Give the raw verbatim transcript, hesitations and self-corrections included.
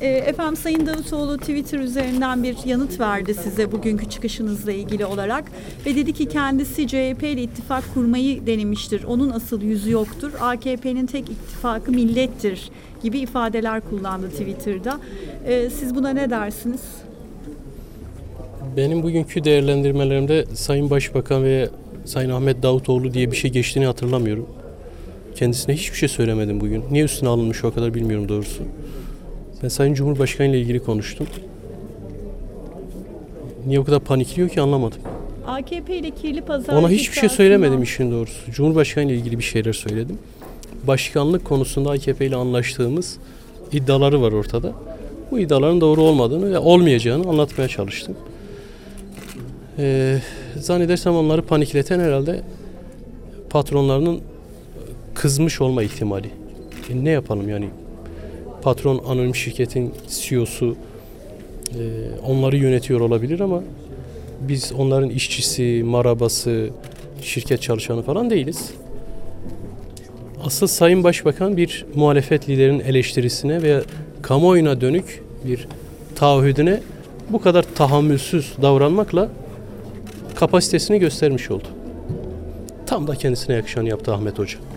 E, efendim Sayın Davutoğlu Twitter üzerinden bir yanıt verdi size bugünkü çıkışınızla ilgili olarak ve dedi ki kendisi C H P ile ittifak kurmayı denemiştir. Onun asıl yüzü yoktur. A K P'nin tek ittifakı millettir gibi ifadeler kullandı Twitter'da. E, siz buna ne dersiniz? Benim bugünkü değerlendirmelerimde Sayın Başbakan ve Sayın Ahmet Davutoğlu diye bir şey geçtiğini hatırlamıyorum. Kendisine hiçbir şey söylemedim bugün. Niye üstüne alınmış o kadar bilmiyorum doğrusu. Ben Sayın Cumhurbaşkanı ile ilgili konuştum. Niye o kadar panikliyor ki anlamadım. A K P ile kirli pazar... Ona hiçbir şey söylemedim işin doğrusu. Cumhurbaşkanı ile ilgili bir şeyler söyledim. Başkanlık konusunda A K P ile anlaştığımız iddiaları var ortada. Bu iddiaların doğru olmadığını ve olmayacağını anlatmaya çalıştım. Ee, zannedersem onları panikleten herhalde patronlarının kızmış olma ihtimali. E ne yapalım yani? Patron anonim şirketin C E O'su e, onları yönetiyor olabilir ama biz onların işçisi, marabası, şirket çalışanı falan değiliz. Asıl Sayın Başbakan bir muhalefet liderinin eleştirisine veya kamuoyuna dönük bir taahhüdüne bu kadar tahammülsüz davranmakla kapasitesini göstermiş oldu. Tam da kendisine yakışanı yaptı Ahmet Hoca.